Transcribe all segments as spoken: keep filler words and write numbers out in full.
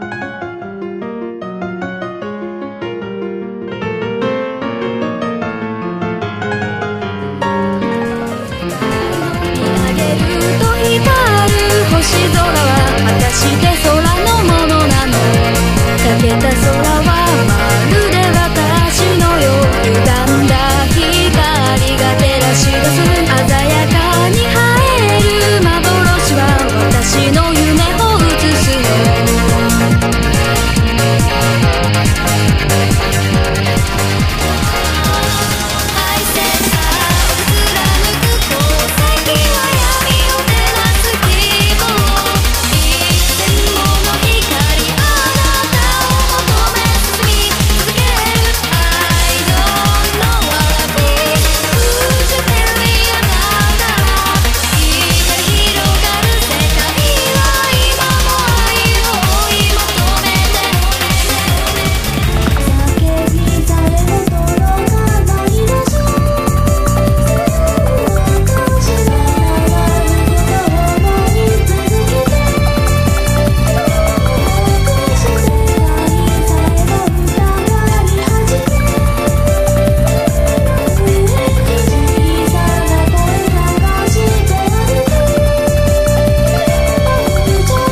星空は果たして空のものなの？裂けた空はまるで私のよう、歪んだ光が照らし出す鮮やかに映える幻は私の夢を映すよ。愛せた貫く宝石は闇を照らす希望、一点もの光あなたを求め進み続ける。 I don't know what I'll be 宇宙天理あなたは光広がる世界は今も愛を追い求めて。叫びさえも届かない場所、少しながら夢を思い続けて、少し世界さえも疑い始め、上に小さな声がしてあげて、宇宙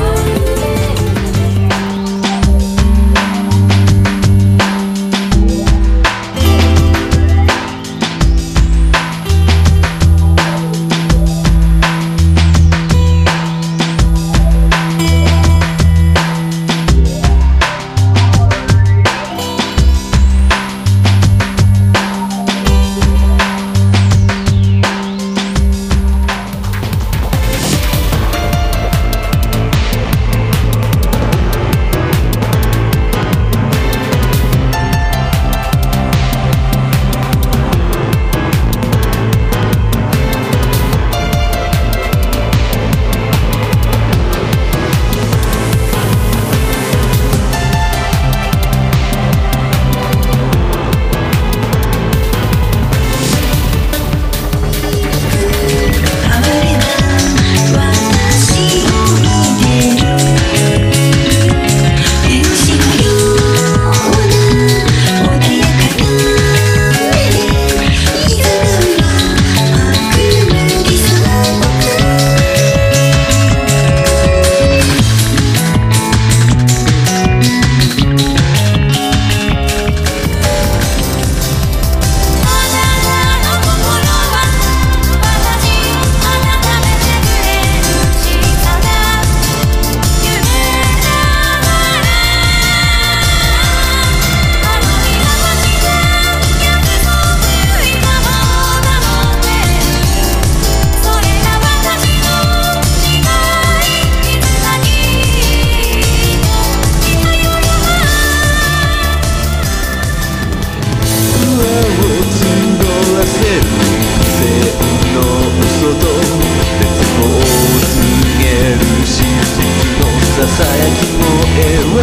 ささやき声は、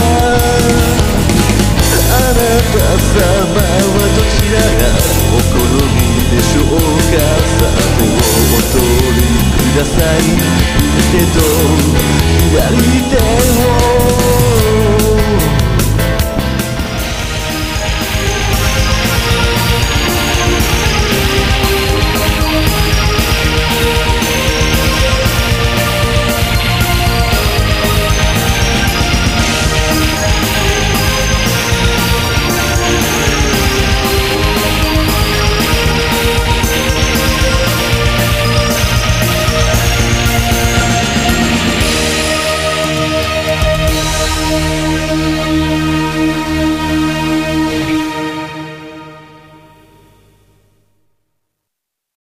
あなた様はどちらがお好みでしょうか。さてをお取りください。右手と左手を